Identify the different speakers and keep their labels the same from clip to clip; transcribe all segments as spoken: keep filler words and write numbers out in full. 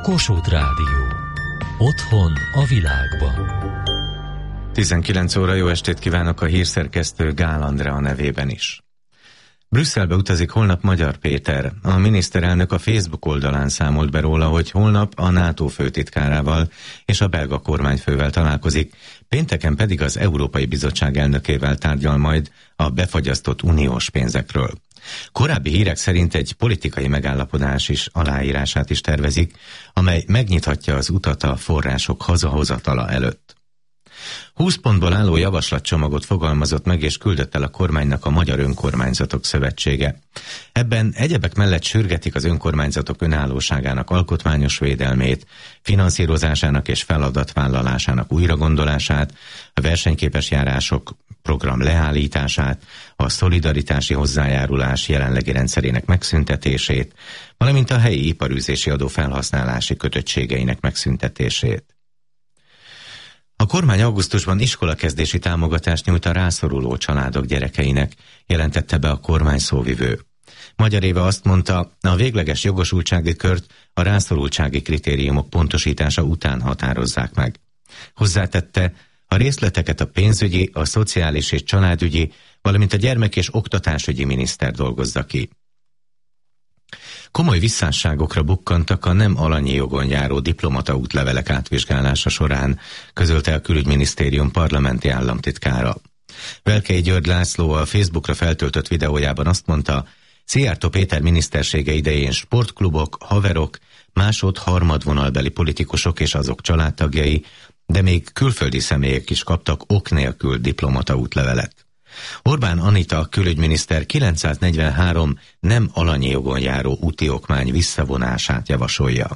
Speaker 1: Kossuth Rádió. Otthon a világban.
Speaker 2: tizenkilenc óra, jó estét kívánok a hírszerkesztő Gál Andrea nevében is. Brüsszelbe utazik holnap Magyar Péter. A miniszterelnök a Facebook oldalán számolt be róla, hogy holnap a NATO főtitkárával és a belga kormányfővel találkozik, pénteken pedig az Európai Bizottság elnökével tárgyal majd a befagyasztott uniós pénzekről. Korábbi hírek szerint egy politikai megállapodás is aláírását is tervezik, amely megnyithatja az utat a források hazahozatala előtt. húsz pontból álló javaslatcsomagot fogalmazott meg és küldött el a kormánynak a Magyar Önkormányzatok Szövetsége. Ebben egyebek mellett sürgetik az önkormányzatok önállóságának alkotmányos védelmét, finanszírozásának és feladatvállalásának újragondolását, a versenyképes járások program leállítását, a szolidaritási hozzájárulás jelenlegi rendszerének megszüntetését, valamint a helyi iparűzési adó felhasználási kötöttségeinek megszüntetését. A kormány augusztusban iskolakezdési támogatást nyújt a rászoruló családok gyerekeinek, jelentette be a kormány szóvivő. Magyar Éva azt mondta, a végleges jogosultsági kört a rászorultsági kritériumok pontosítása után határozzák meg. Hozzátette, a részleteket a pénzügyi, a szociális és családügyi, valamint a gyermek- és oktatásügyi miniszter dolgozza ki. Komoly visszásságokra bukkantak a nem alanyi jogon járó diplomata útlevelek átvizsgálása során, közölte a Külügyminisztérium parlamenti államtitkára. Velkei György László a Facebookra feltöltött videójában azt mondta, Szijjártó Péter minisztersége idején sportklubok, haverok, másod-harmadvonalbeli politikusok és azok családtagjai, de még külföldi személyek is kaptak ok nélkül diplomata útlevelet. Orbán Anita külügyminiszter kilencszáznegyvenhárom nem alanyi jogon járó úti okmány visszavonását javasolja.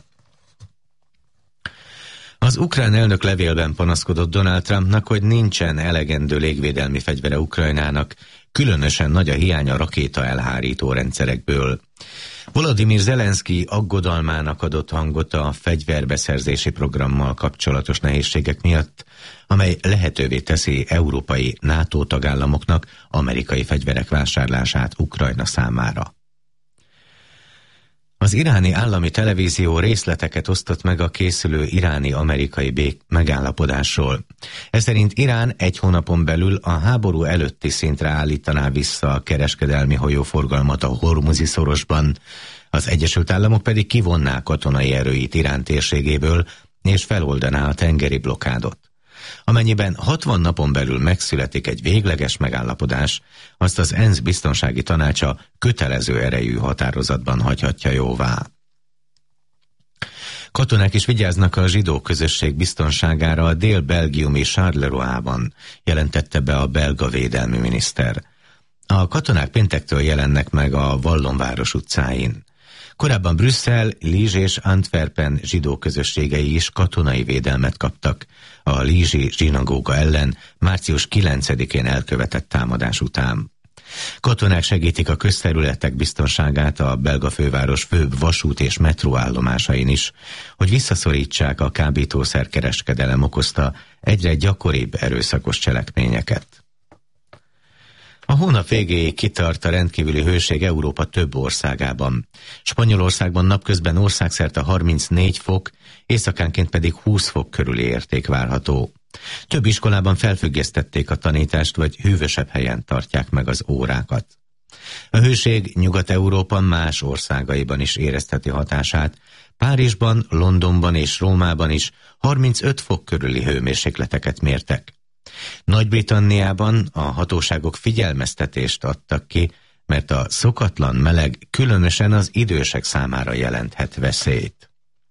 Speaker 2: Az ukrán elnök levélben panaszkodott Donald Trumpnak, hogy nincsen elegendő légvédelmi fegyvere Ukrajnának, különösen nagy a hiány a rakéta elhárító rendszerekből. Volodymyr Zelenszky aggodalmának adott hangot a fegyverbeszerzési programmal kapcsolatos nehézségek miatt, amely lehetővé teszi európai NATO tagállamoknak amerikai fegyverek vásárlását Ukrajna számára. Az iráni állami televízió részleteket osztott meg a készülő iráni-amerikai bék megállapodásról. Ez szerint Irán egy hónapon belül a háború előtti szintre állítaná vissza a kereskedelmi hajóforgalmat a Hormuzi szorosban, az Egyesült Államok pedig kivonná katonai erőit Irán térségéből és feloldaná a tengeri blokádot. Amennyiben hatvan napon belül megszületik egy végleges megállapodás, azt az ENSZ biztonsági tanácsa kötelező erejű határozatban hagyhatja jóvá. Katonák is vigyáznak a zsidó közösség biztonságára a dél-belgiumi Charleroi-ban, jelentette be a belga védelmi miniszter. A katonák péntektől jelennek meg a Wallonváros utcáin. Korábban Brüsszel, Liège és Antwerpen zsidó közösségei is katonai védelmet kaptak a Liège zsinagóga ellen március kilencedikén elkövetett támadás után. Katonák segítik a közterületek biztonságát a belga főváros főbb vasút és metróállomásain is, hogy visszaszorítsák a kábítószerkereskedelem okozta egyre gyakoribb erőszakos cselekményeket. A hónap végéig kitart a rendkívüli hőség Európa több országában. Spanyolországban napközben országszerte harmincnégy fok, éjszakánként pedig húsz fok körüli érték várható. Több iskolában felfüggesztették a tanítást, vagy hűvösebb helyen tartják meg az órákat. A hőség Nyugat-Európa más országaiban is érezheti hatását. Párizsban, Londonban és Rómában is harmincöt fok körüli hőmérsékleteket mértek. Nagy-Britanniában a hatóságok figyelmeztetést adtak ki, mert a szokatlan meleg különösen az idősek számára jelenthet veszélyt.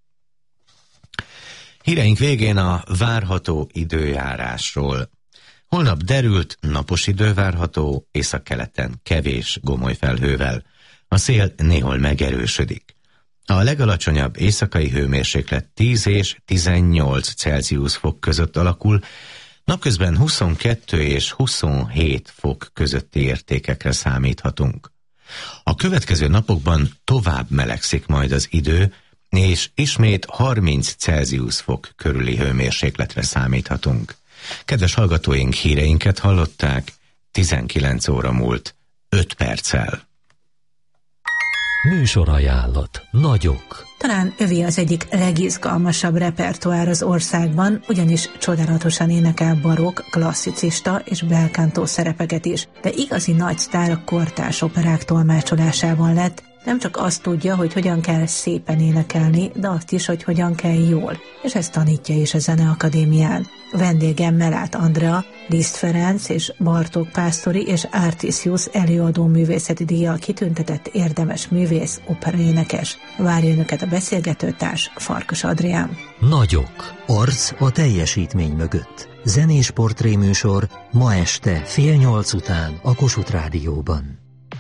Speaker 2: Híreink végén a várható időjárásról. Holnap derült, napos idő várható, északkeleten kevés gomoly felhővel. A szél néhol megerősödik. A legalacsonyabb éjszakai hőmérséklet tíz és tizennyolc Celsius fok között alakul, napközben huszonkettő és huszonhét fok közötti értékekre számíthatunk. A következő napokban tovább melegszik majd az idő, és ismét harminc Celsius fok körüli hőmérsékletre számíthatunk. Kedves hallgatóink, híreinket hallották, tizenkilenc óra múlt öt perccel.
Speaker 1: Műsorajánlat. Nagyok.
Speaker 3: Talán övé az egyik legizgalmasabb repertoár az országban, ugyanis csodálatosan énekel barokk, klasszicista és belkántó szerepeket is, de igazi nagy sztár a kortárs operák tolmácsolásában lett. Nem csak azt tudja, hogy hogyan kell szépen énekelni, de azt is, hogy hogyan kell jól, és ezt tanítja is a Zeneakadémián. Vendégem Mellát Andrea, Liszt Ferenc és Bartók Pásztori és Artisius előadó művészeti díjjal kitüntetett érdemes művész, operaénekes. Várja önöket a beszélgetőtárs, Farkas Adrián.
Speaker 1: Nagyok.
Speaker 4: Arc a teljesítmény mögött. Zenés portréműsor ma este fél nyolc után a Kossuth Rádióban.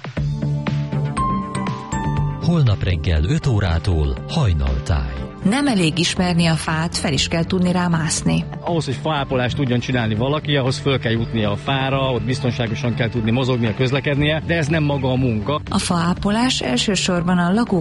Speaker 1: Holnap reggel öt órától Hajnaltáj.
Speaker 5: Nem elég ismerni a fát, fel is kell tudni rá mászni.
Speaker 6: Ahhoz, hogy faápolást tudjon csinálni valaki, ahhoz föl kell jutnia a fára, ott biztonságosan kell tudnia mozognia, közlekednie, de ez nem maga a munka.
Speaker 5: A faápolás elsősorban a lakók